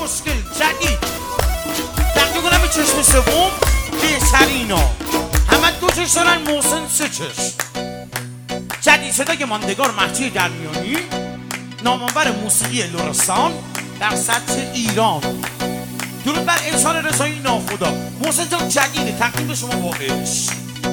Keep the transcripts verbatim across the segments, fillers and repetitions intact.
خوشگل جدید تقدیم کنم به چشم سوم بهترینا. همه دو چشم دارن، محسن سه چشم. جدید صدای ماندگار مهدی درمیانی، نامآور موسیقی لرستان در سطح ایران. درود بر احسان رضایی ناخدا. محسن جان جدید تقدیم به شما با عشق.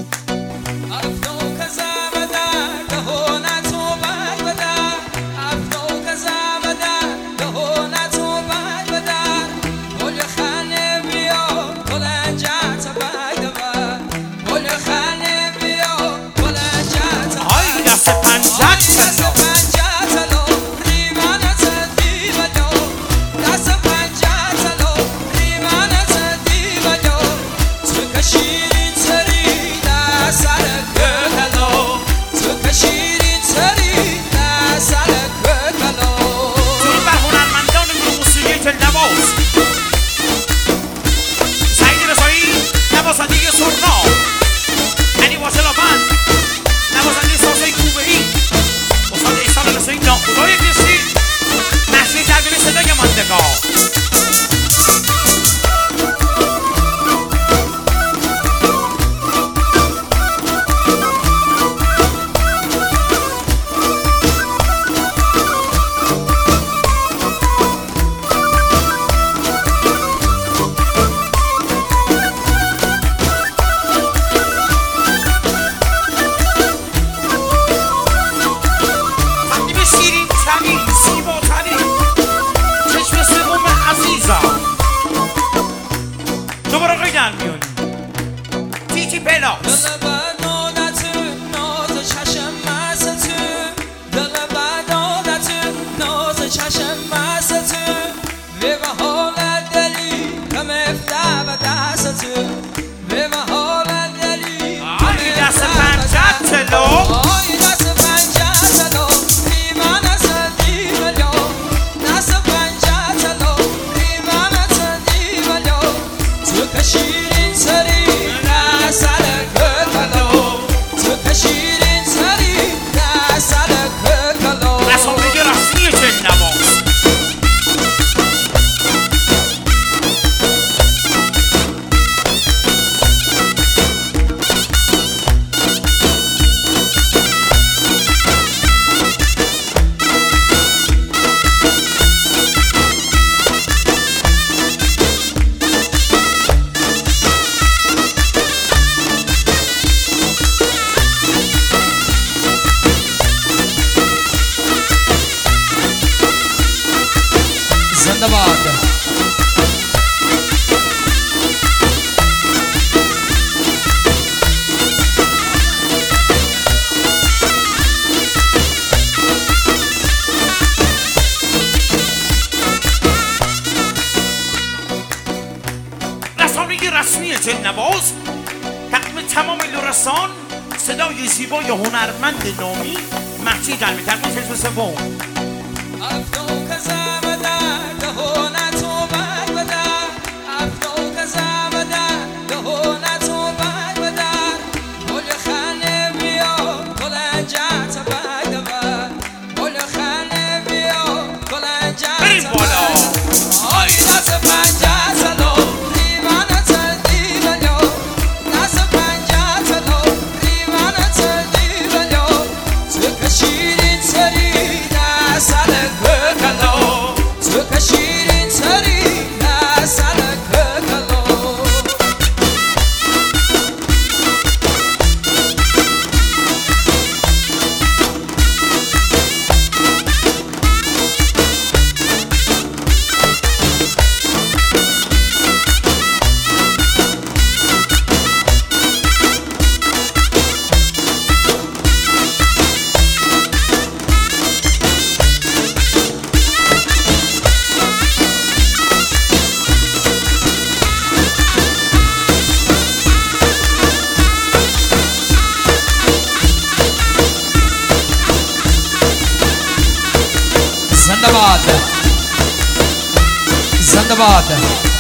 رسمی جنواز تقدیم تمام لرستان، صدای زیبای هنرمند نامی مهدی درمی. تقدیم فیلم سوم زندباد زندباد